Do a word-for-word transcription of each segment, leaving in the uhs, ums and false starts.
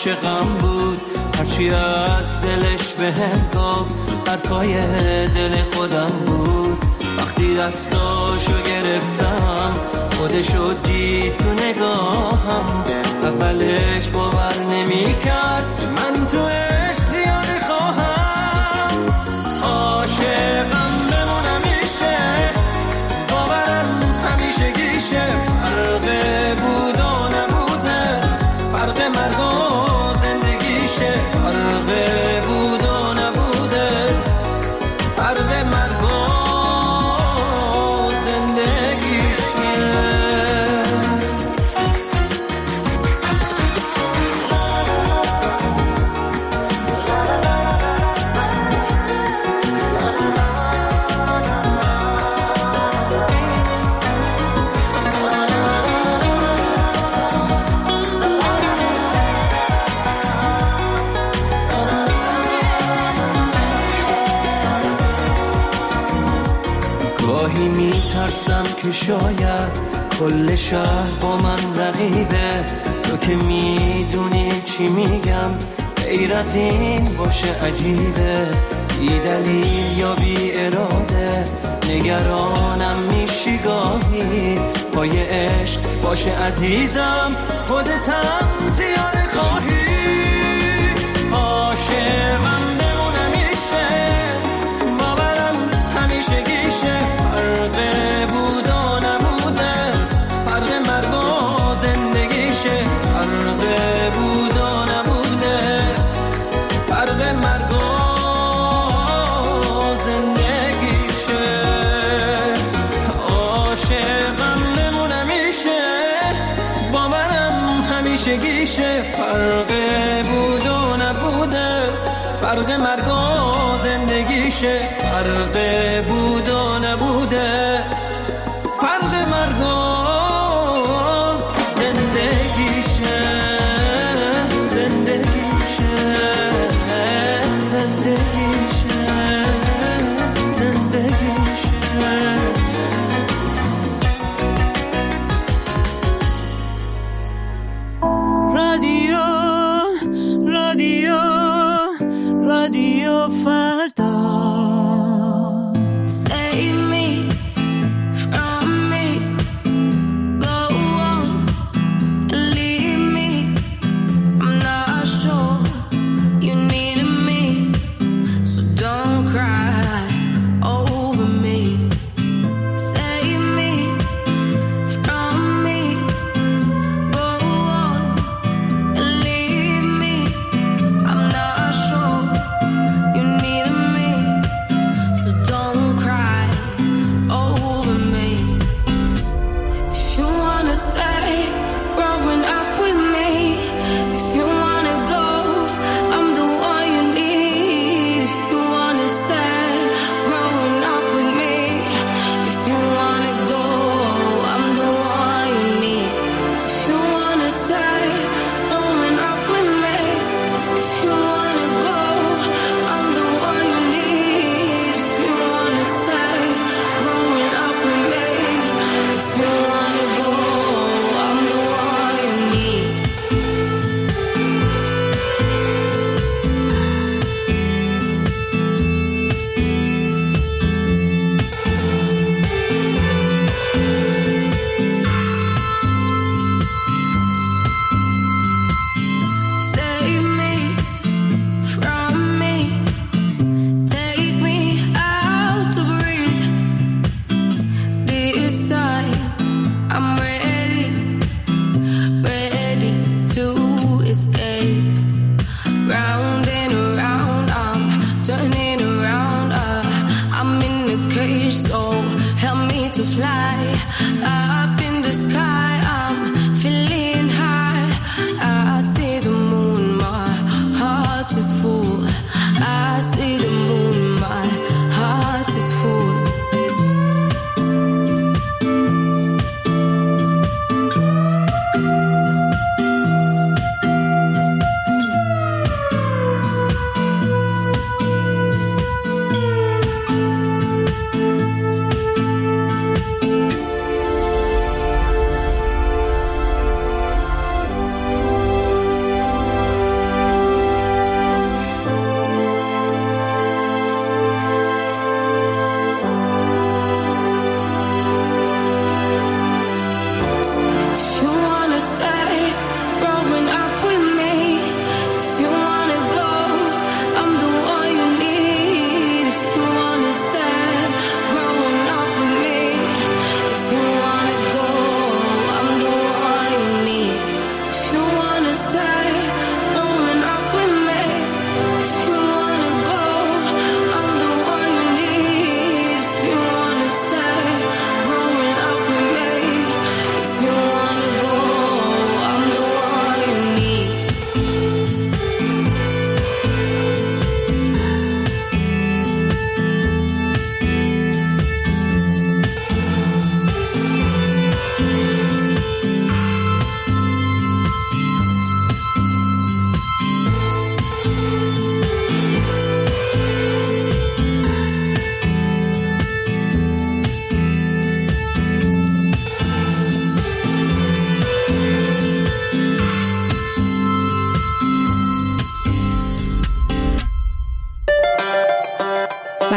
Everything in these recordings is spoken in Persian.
عاشقم بود، هرچی از دلش بهم گفت حرفای دل خودم بود. وقتی دستاشو گرفتم خودشو دید تو نگاهم، اولش باور نمی کرد من تو عشق زیاده خواهم. عاشقم بمونم میشه، باورم همیشه گیشه، فرق بود و نبوده، فرق مرگ و زندگیشه، فرق بود و نبوده، فرق مرگ و میترسم که شاید کل شهر با من رقیبه، تو که میدونی چی میگم غیر از این باشه عجیبه، بی دلیل یا بی اراده نگرانم میشی گاهی، پای عشق باشه عزیزم خودتم زیاده خواهی. عاشقم بمونم میشه، باورم همیشه گیشه، فرق بود و نبوده، فرق مرگ و زندگیشه، فرق بود و نبوده، فرق مرگ و زندگیشه. عاشقم بمونم میشه، باورم همیشه گیشه، فرق بود و نبوده، فرق مرگ و زندگیشه، فرق بود و نبوده، فرق مرگ و زندگیشه، زندگیشه، زندگیشه، زندگیشه. رادیو رادیو رادیو فردا. Save me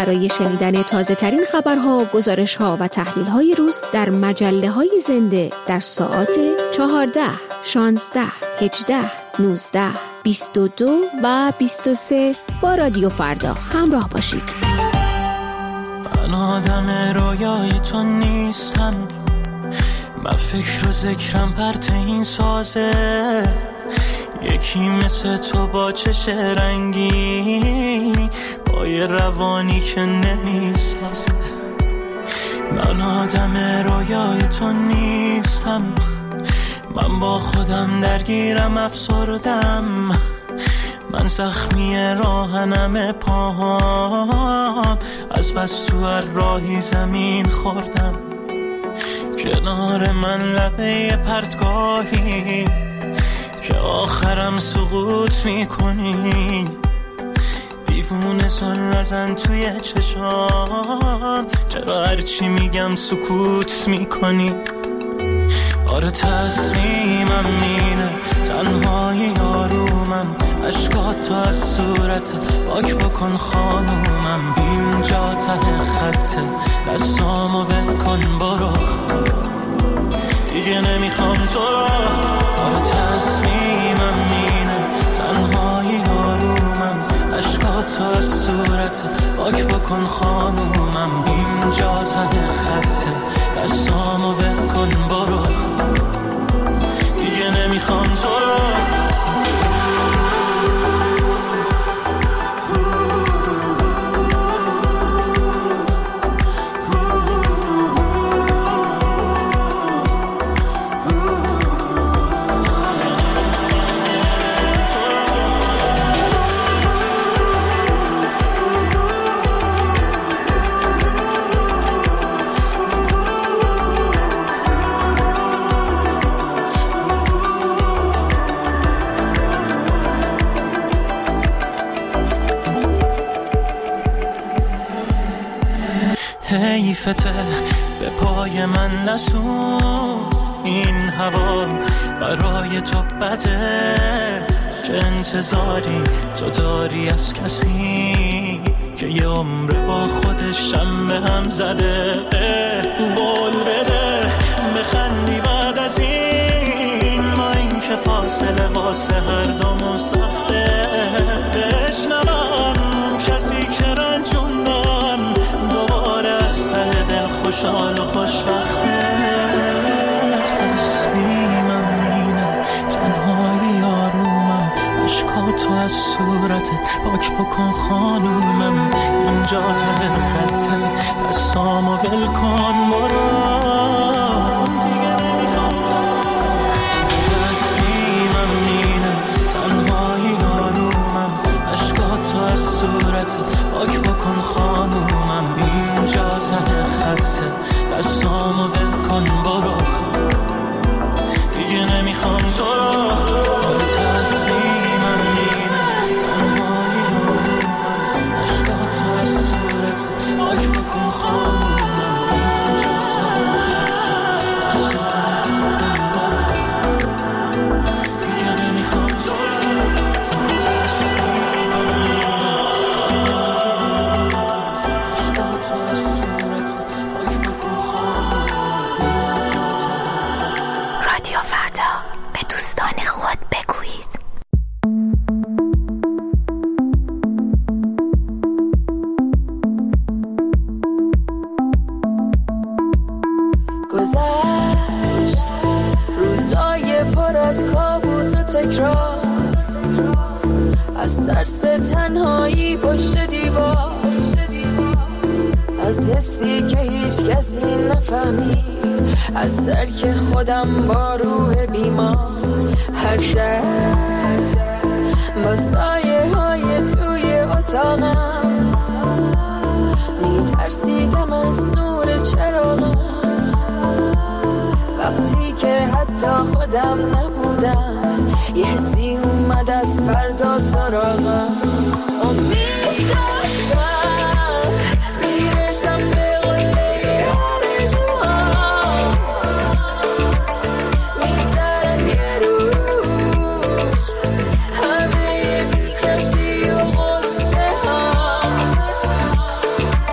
برای شنیدن تازه ترین خبرها، گزارش ها و تحلیل های روز در مجله های زنده در ساعات چهارده، شانزده، هجده، نوزده، بیست و دو و بیست و سه با رادیو فردا همراه باشید. من آدم رویای تو نیستم، من فکر و ذکرم پرت این سازه، یکی مثل تو با چش رنگی، با یه روانی که نمیسازه. من آدم رویای تو نیستم، من با خودم درگیرم افسردم، من زخمی راهنم پاهام، از بس تو هر راهی زمین خوردم. کنار من لبه پرتگاهی که آخرم سقوط میکنی، دیوونه سل نزن توی چشام، چرا هرچی میگم سکوت میکنی؟ آره تصمیمم اینه، تنهایی آرومم، عشقات تو از صورتت پاک بکن خانومم، اینجا ته خطه، دستامو ول کن برو، دیگه نمیخوام تو رو. آره تصمیمم اینه، تنهایی آرومم، عشقات تو از صورتت پاک بکن خانومم، اینجا ته خطه، دستامو ول کن برو، دیگه نمیخوام تو رو. حیفته به پای من نسوز، این هوا برای تو بده، چه انتظاری تو داری از کسی که یه عمر با خودش هم به هم زده؟ بول بده بخندی بعد از این، ما این که فاصله واسه هر دومون سخته، بشنوم کسی که رنجوندم دوباره از ته دل خوشحال و خوشبخته. تصمیمم اینه، تنهایی آرومم، عشقاتو از صورتت پاک بکن خانومم، اینجا ته خطه، دستامو ول کن برو، دیگه نمیخوام. تصمیمم اینه، تنهایی آرومم، عشقاتو از صورتت پاک بکن خانومم، اینجا ته خطه، دستامو ول کن برو، دیگه نمیخوام تو رو. تصمیمم اینه، تنهایی آرومم، عشقاتو از صورتت پاک بکن خانومم، اینجا ته خطه، دستامو ول کن برو، دیگه نمیخوام تو رو. گذشت روزای پر از کابوس و تکرار، از ترس تنهایی پشت دیوار، از حسی که هیچ کسی نفهمید، از ترک خودم با روح بیمار. هر شب با سایه های توی اتاقم میترسیدم از نور چراغم، وقتی که حتی خودم نبودم یه حسی اومد از فردا سراغم. امید داشتم میرسم به قله آرزوام، میذارم یه روز همه بی کسی و غصه ها،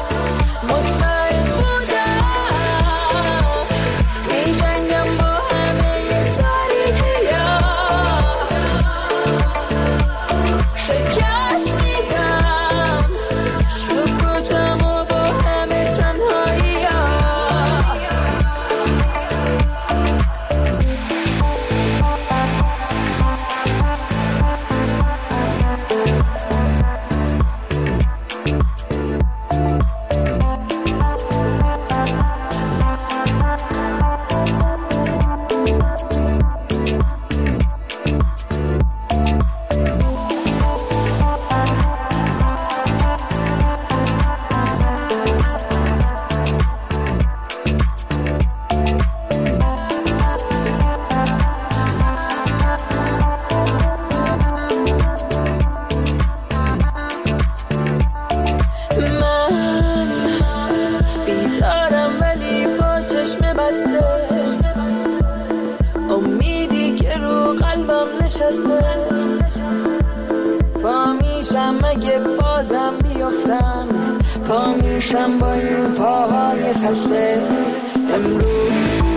اگه بازم بیفتم پا میشم با این پاهای خسته. امروز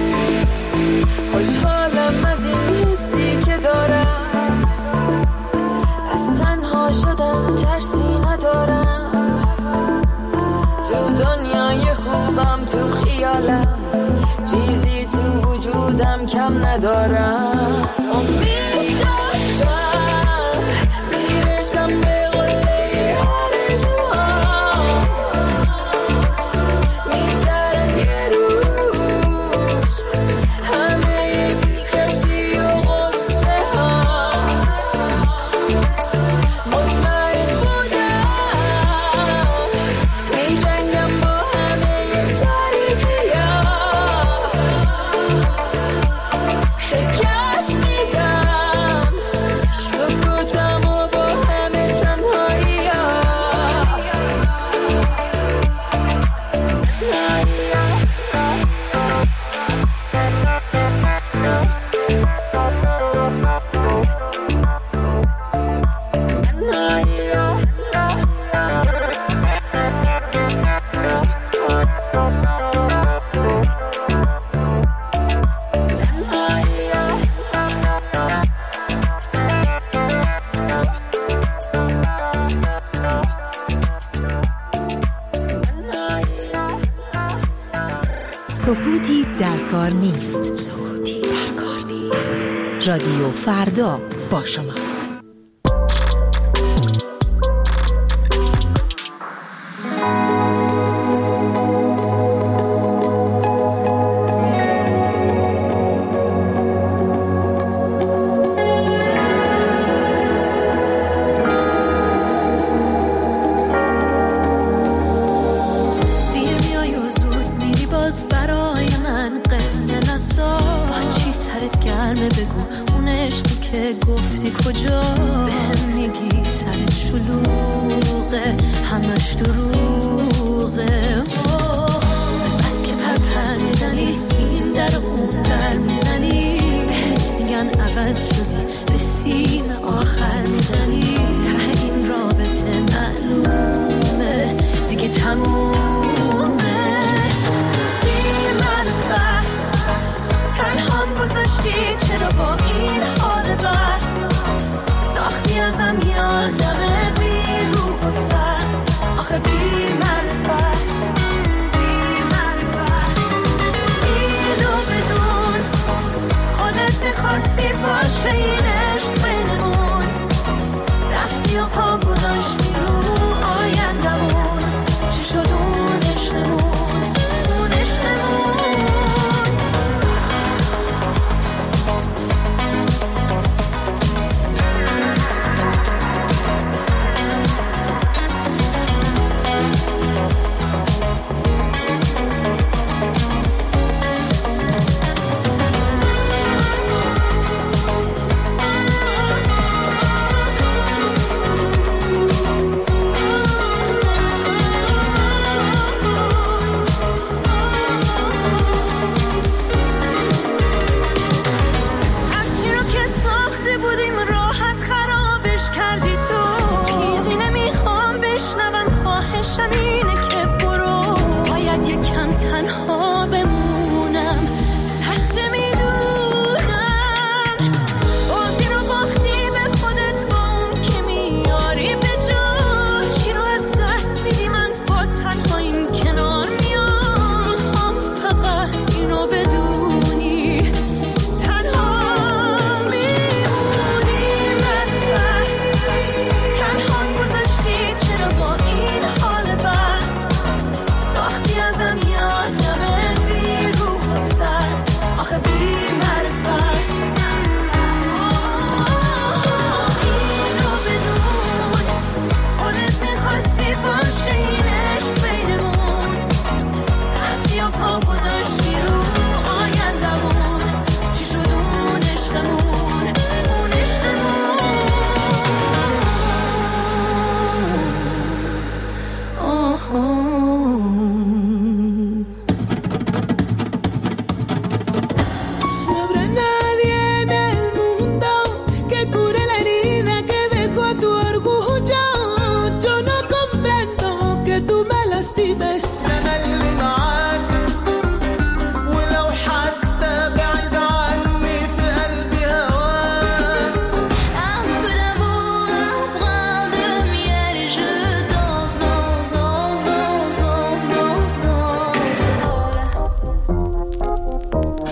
خوشحالم از این حسی که دارم، از تنها شدن ترسی ندارم، تو دنیای خوبم تو خیالم، چیزی تو وجودم کم ندارم. امید داشتم میرسم به قله آرزوها، میذارم یه روز همه بی کسی و غصه ها. مطمئن بودم می جنگم با همه تاریکی ها، شکست میدم سکوتم و با همه تنهایی ها. سکوتی در کار نیست. سکوتی در کار نیست. رادیو فردا با شماست.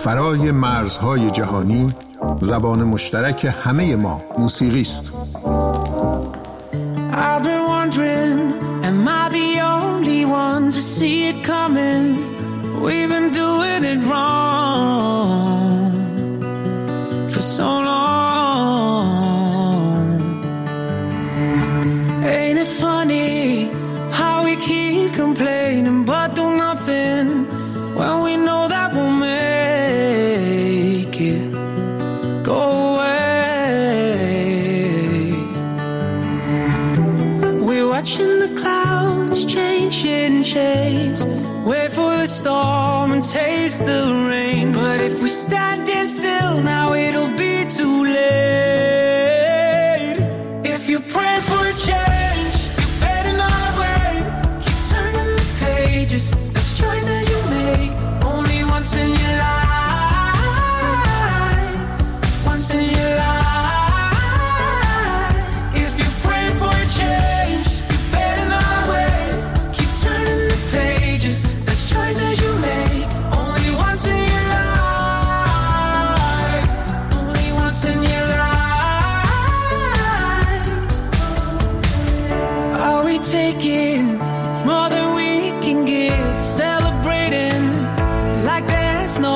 فرای مرزهای جهانی زبان مشترک همه ما موسیقی است. I've been wondering, am I the only one to see it coming? We've been doing it wrong for so long. Ain't it funny how we keep complaining but do nothing when we know that we'll make it go away? We're watching the clouds changing shapes, wait for the storm and taste the rain. But if we standing still now, it'll be too late. If you pray for a change, you better not wait. Keep turning the pages, there's choices you make only once in your life, once in your life. If you pray for a change, you better not wait. Keep turning the pages, there's choices you make only once in your life, only once in your life. Are we taking more than we can give, celebrating like there's no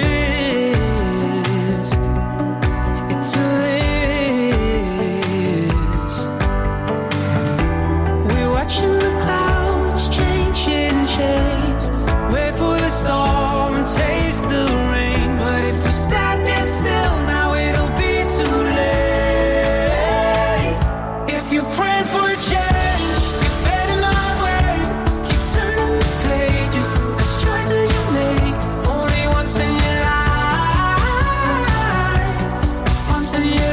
risk? It's a this. We're watching the clouds changing shapes, wait for the storm and taste the rain. But if we standing still now, it'll be too late. If you pray for a change, you better not wait. Keep turning the pages, there's choices you make only once in your life, once in your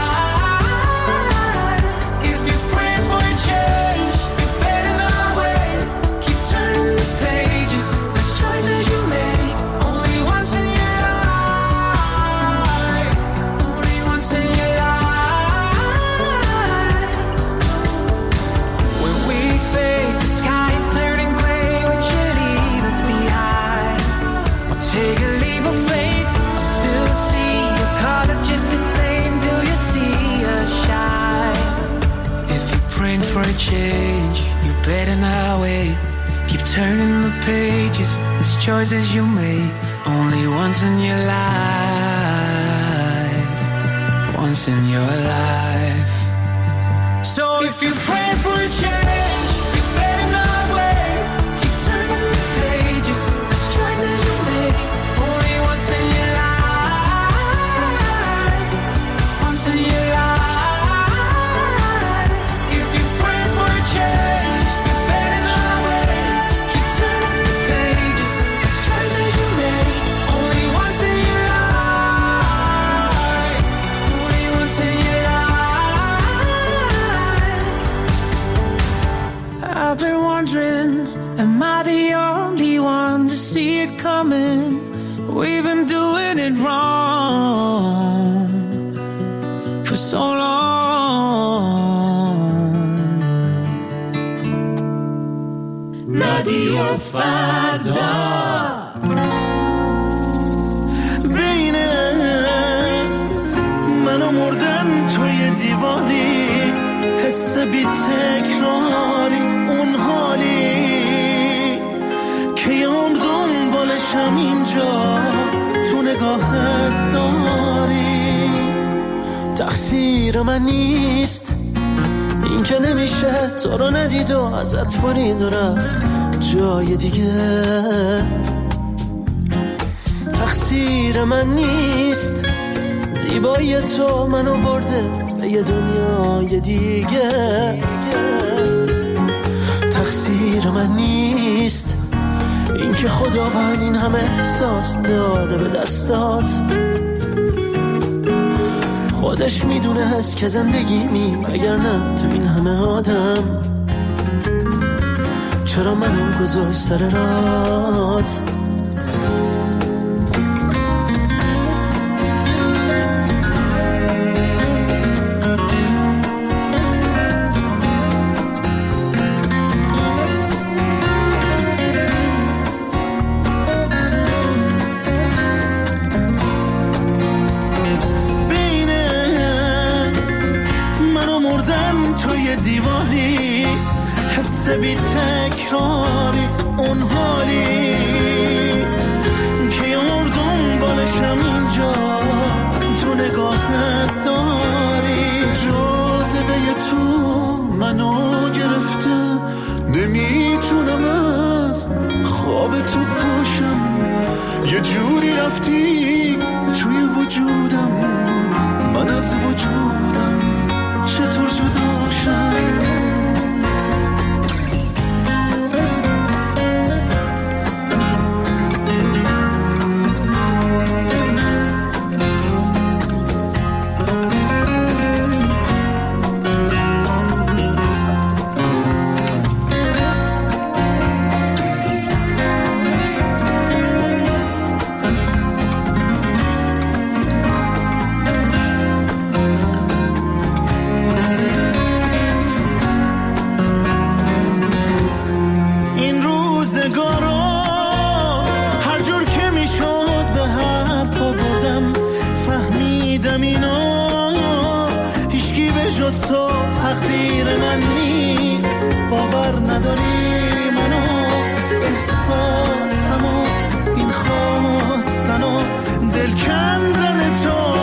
life. If you pray for a change, you better not wait. Keep turning the pages, there's choices you make only once in your life, only once in your life. When we fade, the sky is turning gray. Would you leave us behind? Or take a leap of faith? I still see your color just the same. Do you see us shine? If you're praying for a change, you better not wait. Keep turning the pages, there's choices you make only once in your life, once in your life. So if you pray for a change, you better not wait. Keep turning the pages, there's choices you make only once in your life, once in your life. If you pray for a change, you better not wait. Keep turning the pages, there's choices you make only once in your life, only once in your life. I've been wondering, am I the only one to see it coming? We've been doing it wrong for so long. رادیو فردا بین من و مردن توی دیواری، حس بی تکراری، اون حالی که یام دنبالشم اینجا تو نگاهت داری. تقصیر من نیست این که نمیشه تو رو ندید و ازت برید و رفت جای دیگه. تقصیر من نیست زیبایی تو منو برده به یه دنیای دیگه. تقصیر من نیست این که خداوند این همه احساس داده به دستات. خودش میدونه هست که زندگی می اگر نه تو این همه آدم چرا منو گذاشت سر رات. شمردن توی دیواری، حس بی تکراری، اون حالی که یه مردم بالشم اینجا تو نگاهت داری. جاذبه تو منو گرفته، نمیتونم از خواب تو پاشم، یه جوری رفتی توی وجودم، من از وجودم چطور جداشم. تقدیر من نیست، باور نداری منو، احساسمو، این خواستنو، دل کندن تو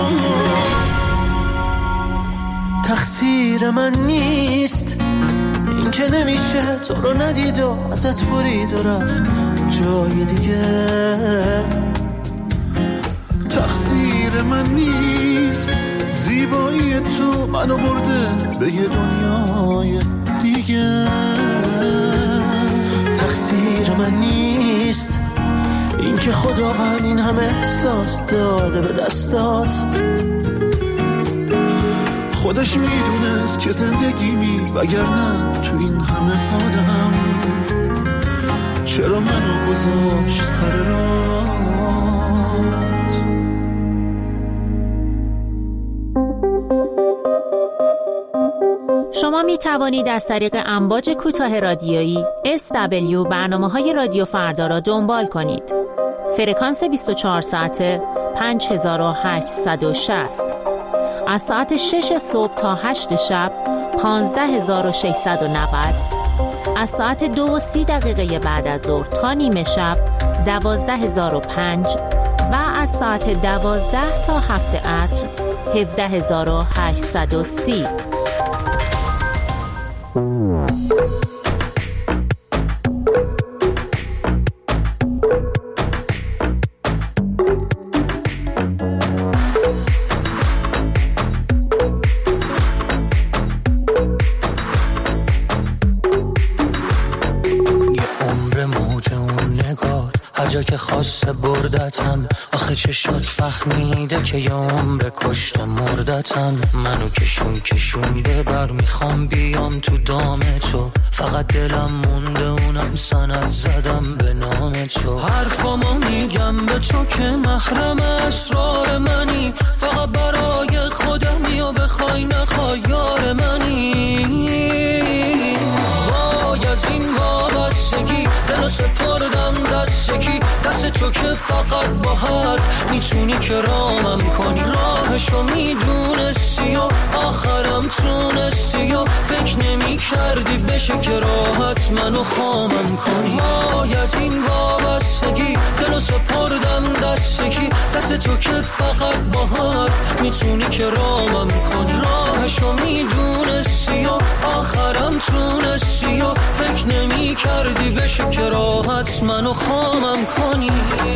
تقصیر من نیست. این که نمیشه تو رو ندید و ازت برید و رفت جای دیگه، تقصیر من نیست. زیبایی تو منو برده به یه دنیای دیگه، تقصیر من نیست. این که خداوند این همه احساس داده به دستات، خودش میدونست که زندگیمی وگرنه تو این همه آدم چرا منو گذاشت سر راه. شما می توانید از طریق امواج کوتاه رادیویی اس دبلیو برنامه‌های رادیو فردا را دنبال کنید. فرکانس بیست و چهار ساعته پنج هزار و هشتصد و شصت، از ساعت شش صبح تا هشت شب پانزده هزار و ششصد و نود، از ساعت دو و سی دقیقه بعد از ظهر تا نیمه شب دوازده هزار و پنج و از ساعت دوازده تا هفت عصر هفده هزار و هشتصد و سی. جا که خواسته بردتم، آخه چه شد فهمیده که یه عمر کشته مردتم. منو کشون کشونده بر میخوام بیام تو دام تو، فقط دلم مونده اونم سند زدم به نام تو. حرفامو میگم به تو که محرم اسرار منی، فقط برای خودمی و بخوای نخوای یار منی. وای از این وابستگی دلو سپردم دست یکی، دست تو که فقط با حرف میتونی که رامم کنی. راهشو میدونستی و آخرم تونستی و فکر نمی کردی بشه که راحت منو خامم کنی. وای از این وابستگی دلو سپردم دست یکی، دست تو که فقط با حرف میتونی که رامم کنی. راهشو میدونستی و آخرم تونستی و فکر نمی کردی بشه که راحت منو خامم کنی.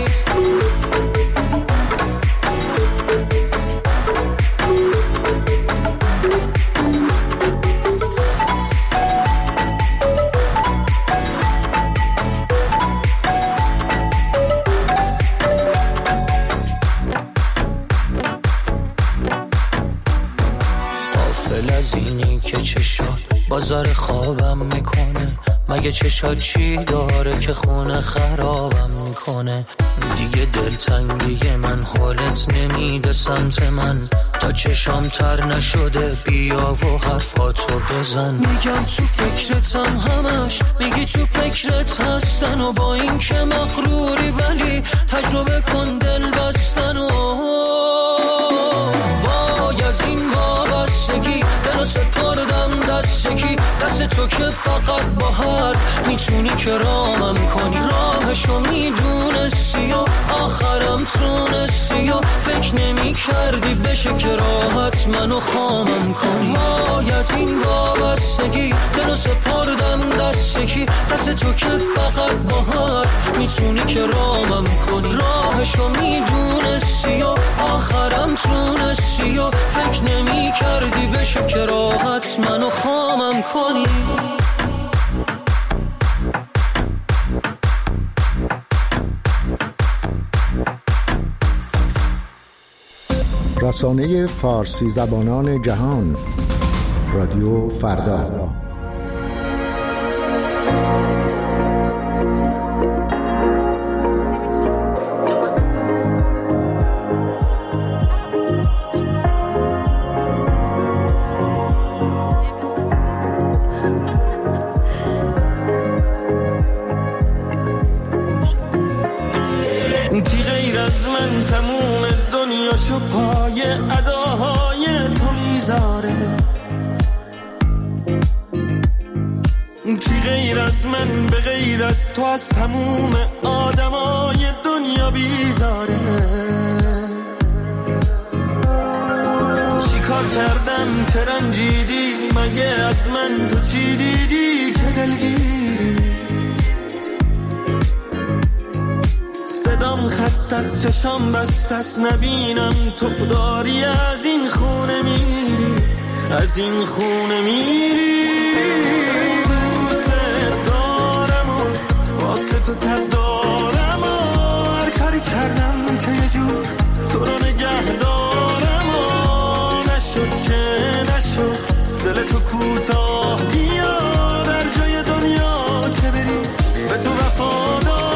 غافل از اینی که چشات بازار خوابم میکنه، مگه چشات چی داره که خونه خرابم میکنه. دیگه دلتنگی من حالت نمیده سمت من، تا چشام تر نشده بیا و حرفاتو بزن. میگم تو فکرتم همش، میگی تو فکرت هستن و با این که مغروری ولی تجربه کن دل بستن و وای از این وابستگی وابستگی دلو سپردم دست یکی، دست تو که فقط با حرف میتونی کرامم کنی، راهشو میدونستی و آخرم تونستی و فکر نمی کردی بشه که راحت منو خامم کنی. وای از این وابستگی دلو سپردم دست یکی، دست تو که فقط با حرف میتونی کرامم کنی، راهشو میدونستی و آخرم تونستی و فکر نمی کردی بشه که راحت منو خامم کنی. رسانه فارسی زبانان جهان، رادیو فردا. کی غیر از من تموم دنیاشو پای اداهای تو میذاره، کی غیر از من به غیر از تو از تموم آدمای دنیا بیزاره. چی کار کردم که رنجیدی، مگه از من تو چی دیدی که دلگیری؟ صدام خست از چشام بست از نبینم تو داری از این خونه میری، از این خونه میری. دوست دارم و واسه تو تب دارم و هر کاری کردم که یه جور تو رو نگه دارم و نشد که نشد دل تو کوتاه بیا در جای دنیا که بری به تو وفادار.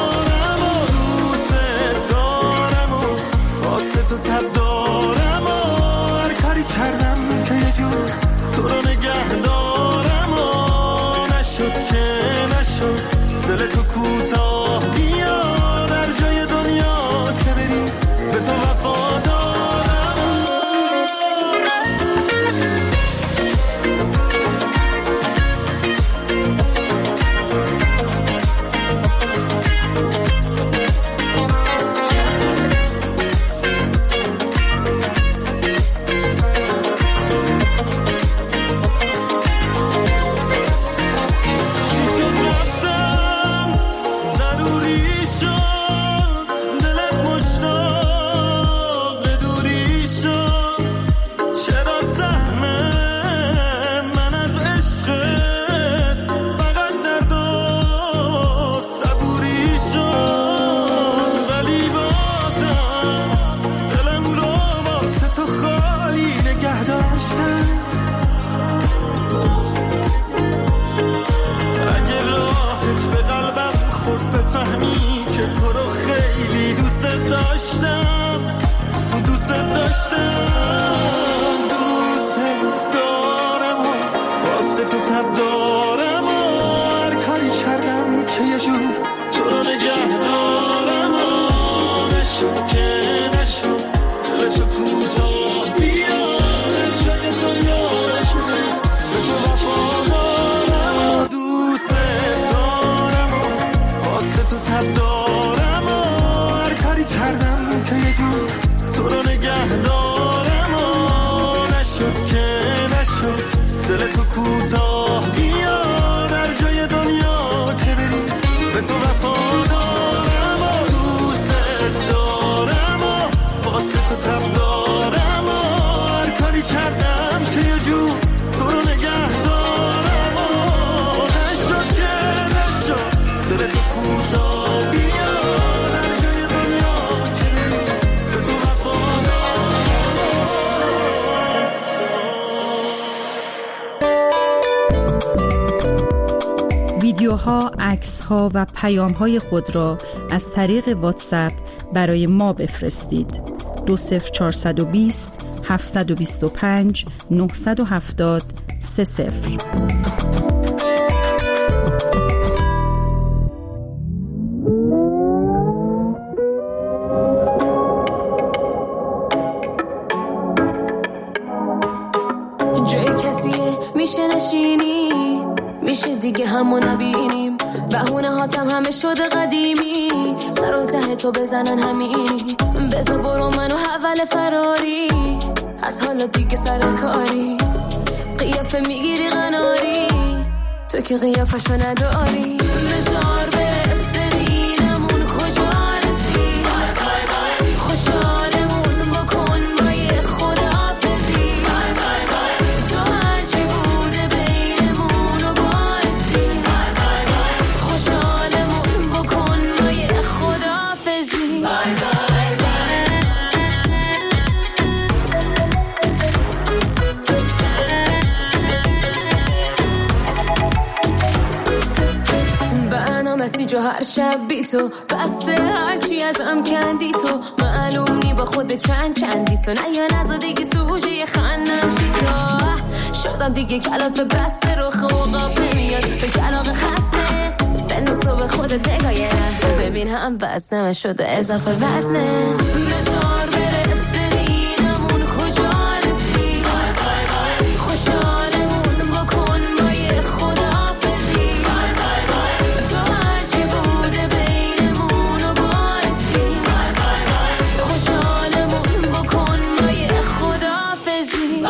تو تب دارم و هر کاری کردم که یه جور تو رو نگه دارم و نشد که نشد دل تو کوتاه بیا در جای دنیا که بری به تو وفادارم. ویدیوها، عکس‌ها و پیام‌های خود را از طریق واتساپ برای ما بفرستید. دو صفر چهارصد و بیست هفتصد و بیست و پنج نهصد و هفتاد سه صفر. نشینی میشه دیگه همو نبینیم بهونه هاتم همه شده قدیمی سر و ته تو بزنن همینی بذار برو منو حول فراری از حالا دیگه سر کاری قیافه میگیری قناری تو که قیافشو نداری بذار بره ببینم اون کجا رسی خوشحالمون بکن با یه خداحافظی تو هرچی بوده بینمون و باعثی خوشحالمون بکن با یه خداحافظی مسیج و هر شب بی تو بسته هرچی ازم کندی تو معلوم نی با خود چند چندی تو نه یا نزا دیگه سوژه خندم شی تو شدم دیگه کلافه بسته رو خوقاب نمیاد به کلاق خسته بنداز تو به خودت نگاه یه لحظه ببین هم وزنم شده اضافه وزنه بذار بره ببینم اون کجا رسی خوشحالمون بکن با یه خداحافظی تو هرچی بوده بینمون و باعثی خوشحالمون بکن با یه خداحافظی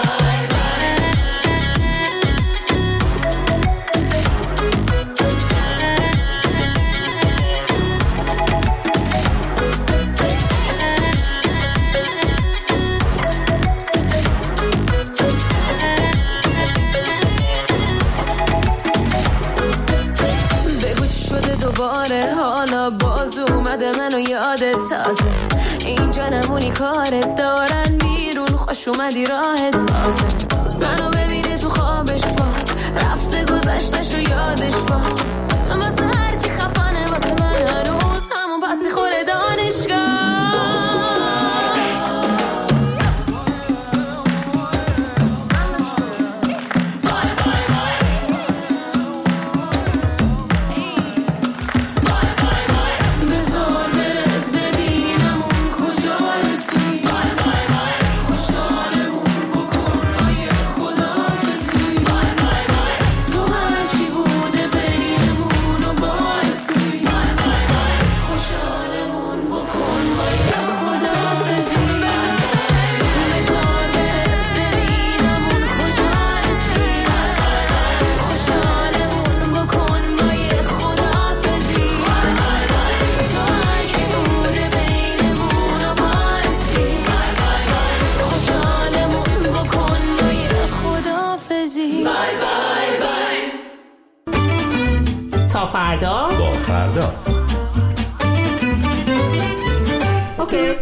دوباره حالا باز اومده منو یادت تازه اینجا نمونی کارت دارن بیرون خوش اومدی راحت بازه منو ببینه تو خوابش باز رفته گذشتش و یادش باز واسه هر کی خفانه واسه من هنوز همون پسی خوره دانشگاه فردا با فردا اوکی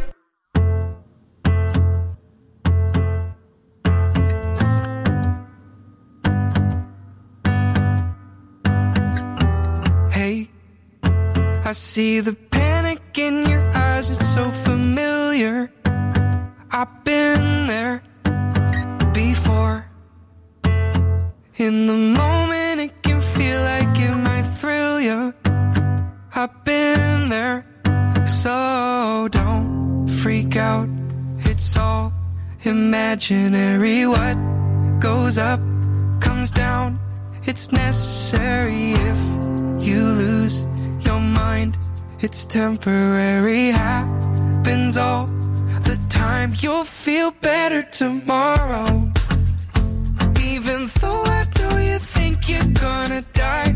Hey, I see the panic in your eyes, it's so familiar. I've been there before. In the moment it can feel like it might thrill you. I've been there, so don't freak out. It's all imaginary. What goes up comes down. It's necessary if you lose your mind. It's temporary, happens all the time. You'll feel better tomorrow. Even though I know you think you're gonna die,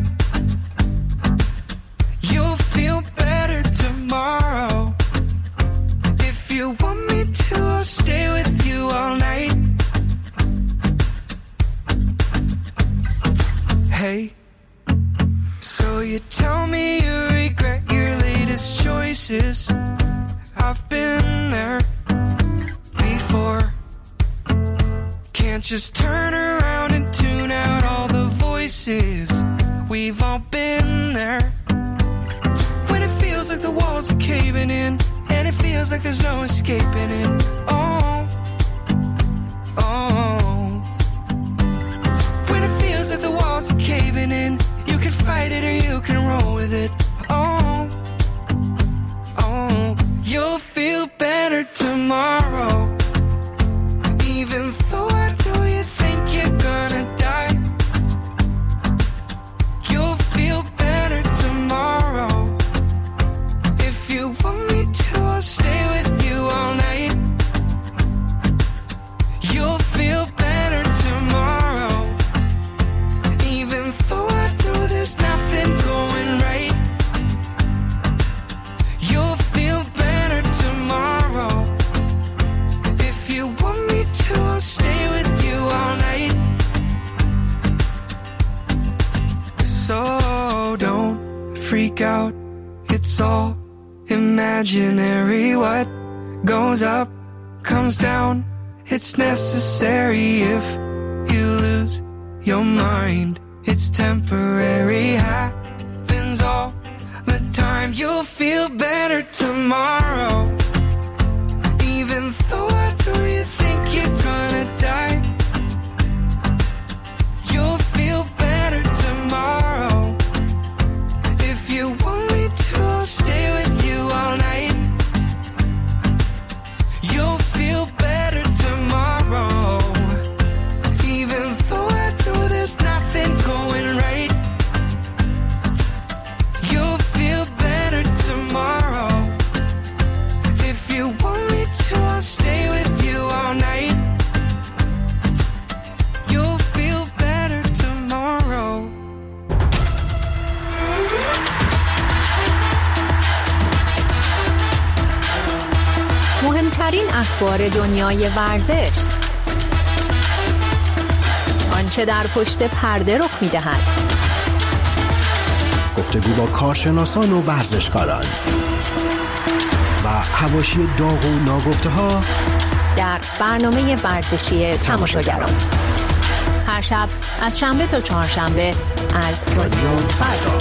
you'll feel better tomorrow. If you want me to, I'll stay with you all night. Hey, so you tell me you regret your latest choices. I've been there before. Can't just turn around and tune out all the voices. We've all been there. When it feels like the walls are caving in, and it feels like there's no escaping it. Oh, oh. When it feels like the walls are caving in, you can fight it or you can roll with it. Oh, oh. You'll feel better tomorrow. Even though I know you think you're gonna die, freak out, it's all imaginary. What goes up comes down, it's necessary. If you lose your mind, it's temporary. Happens all the time. You'll feel better tomorrow, even though I know you think you're gonna die. You'll feel better tomorrow. If you want me to, I'll stay with you all night. You'll feel better tomorrow, even though I know there's nothing going right. You'll feel better tomorrow. If you want me to, I'll stay with you all night. You'll feel better tomorrow. مهمترین اخبار دنیای ورزش، آنچه در پشت پرده رخ می‌دهد، گفتگو با کارشناسان و ورزشکاران و حواشی داغ و ناگفته‌ها در برنامه ورزشی تماشاگران، هر شب از شنبه تا چهارشنبه از رادیو فردا.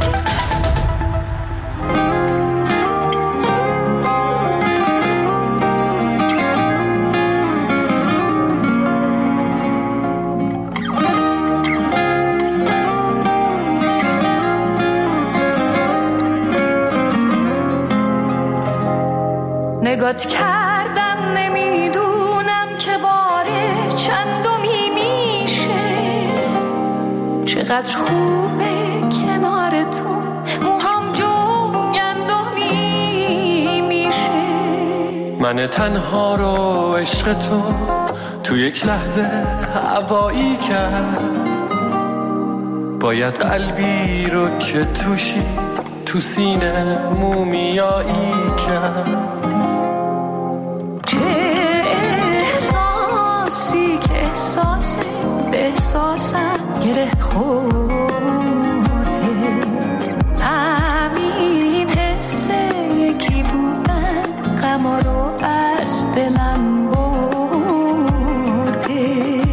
نگات کردم نمیدونم که باره چندمی میشه، چقدر خوبه کنارتون موهام جوگندمی میشه. من تنها رو عشق تو تو یک لحظه هوایی کرد، باید قلبی رو که توشی تو سینه مومیایی کرد. چه احساسی که احساس به احساسم گره خورده، همین حسه یکی بودن غما رو از دلم برده.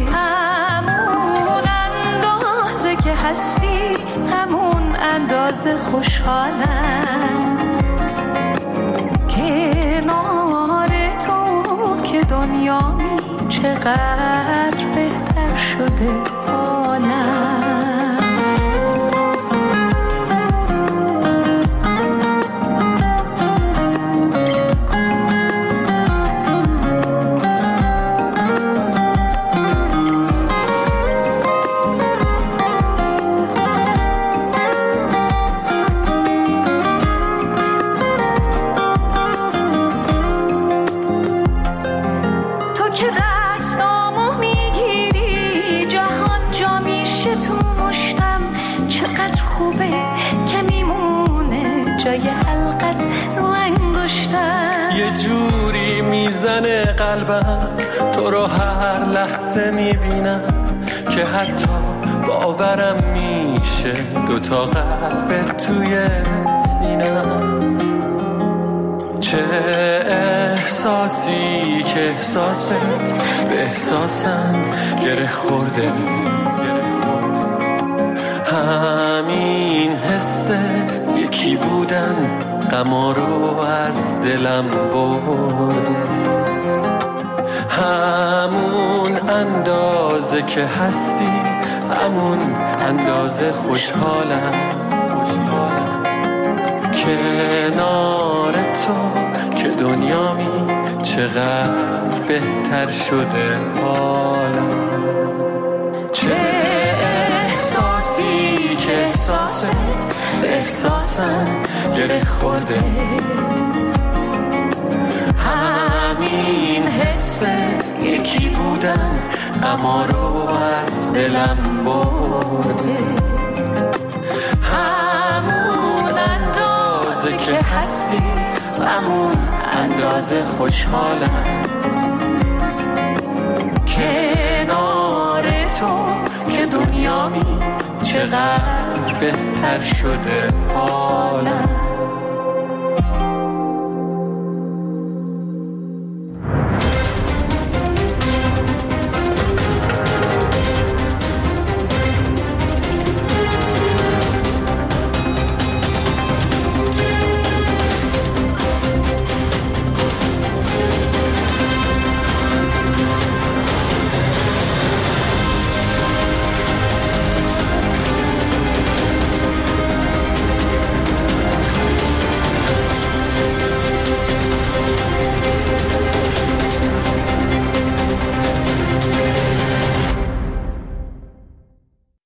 همون اندازه که هستی همون اندازه خوشحالم، کنار تو که دنیامی چقدر بهتر شده حالم. قلبم تو رو هر لحظه میبینم که حتی باورم میشه دوتا قلب توی سینم. چه احساسی که احساست به احساسم گره خورده، همین حسه یکی بودن غما رو از دلم برده. همون اندازه که هستی همون اندازه خوشحالم، کنار تو که دنیامی چقدر بهتر شده حالم. چه احساسی که احساست احساسم گره خورده، همین حسه یکی بودن غما رو از دلم برده. همون اندازه که هستی همون اندازه خوشحالم، کنار تو که دنیامی چقدر بهتر شده حالم.